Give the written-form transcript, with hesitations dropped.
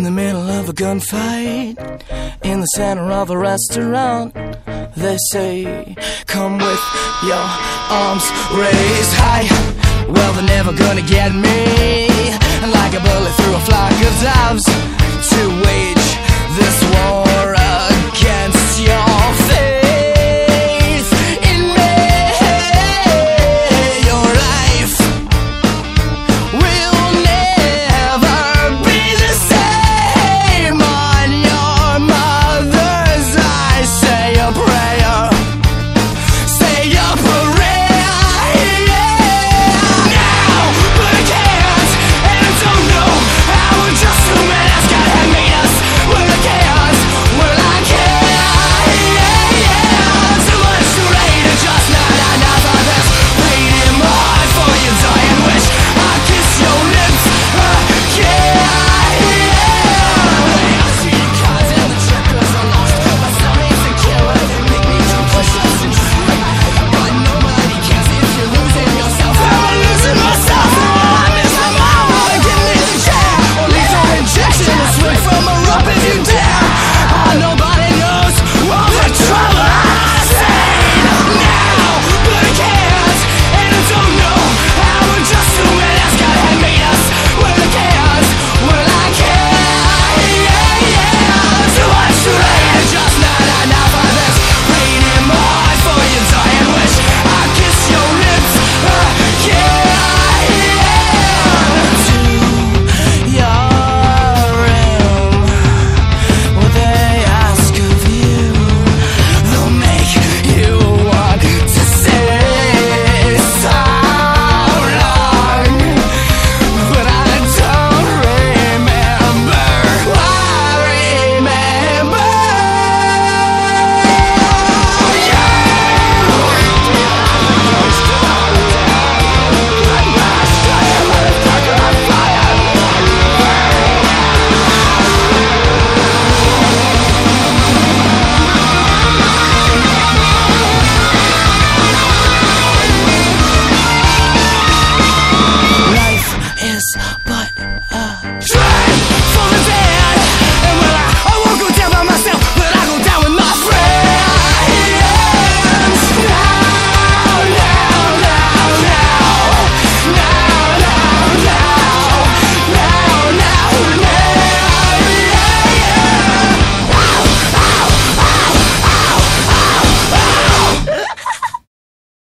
In the middle of a gunfight, in the center of a restaurant, they say, come with your arms raised high. Well, they're never gonna get me, like a bullet through a flock of doves, to wait